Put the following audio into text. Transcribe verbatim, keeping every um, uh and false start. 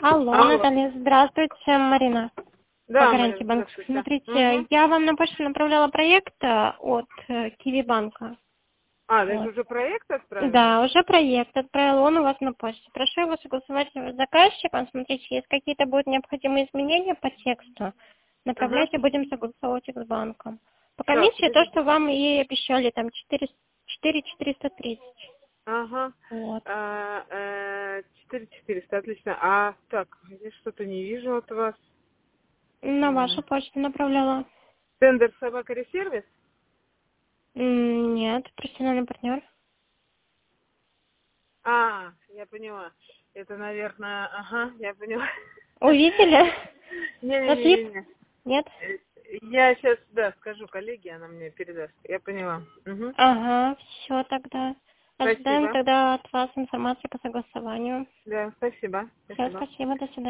Алло, Алло. Наталья, здравствуйте, Марина. Да, Гарантия Марина, банк. здравствуйте. Смотрите, Мгм. я вам на почту направляла проект э, от э, Киви банка. А, это Вот. уже проект отправили? Да, уже проект отправил, он у вас на почте. Прошу его согласовать с заказчиком. Смотрите, если какие-то будут необходимые изменения по тексту, Ага. направляйте, будем согласовывать их с банком. По Так, комиссии то, подождите. что вам и обещали, там четыре четыреста тридцать. Ага. Вот. А, э, четыре четыреста, отлично. А, так, я что-то не вижу от вас. На М. вашу почту направляла. Тендер собака ресервис? М, Нет, профессиональный партнер. А, я поняла. Это, наверное, ага, я поняла. Увидели? Нашли? Не-не-не-не. Нет? Я сейчас, да, скажу коллеге, она мне передаст. Я поняла. Угу. Ага, все тогда. Ожидаем Спасибо. тогда от вас информации по согласованию. Да, спасибо. Все, Спасибо. спасибо, до свидания.